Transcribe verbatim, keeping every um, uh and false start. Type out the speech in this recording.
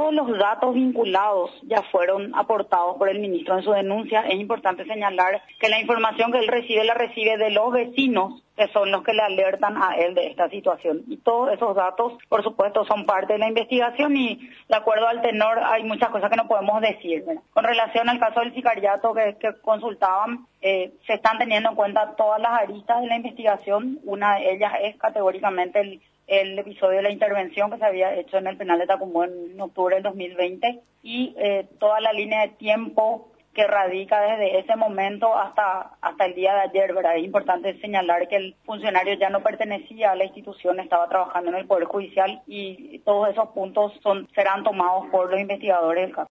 todos los datos vinculados ya fueron aportados por el ministro en su denuncia. Es importante señalar que la información que él recibe la recibe de los vecinos, que son los que le alertan a él de esta situación. Y todos esos datos, por supuesto, son parte de la investigación y de acuerdo al tenor hay muchas cosas que no podemos decir, ¿verdad? Con relación al caso del sicariato que, que consultaban, eh, se están teniendo en cuenta todas las aristas de la investigación. Una de ellas es categóricamente el, el episodio de la intervención que se había hecho en el penal de Tacumbo en octubre del dos mil veinte y eh, toda la línea de tiempo que radica desde ese momento hasta hasta el día de ayer, ¿verdad? Es importante señalar que el funcionario ya no pertenecía a la institución, estaba trabajando en el Poder Judicial y todos esos puntos son serán tomados por los investigadores del caso.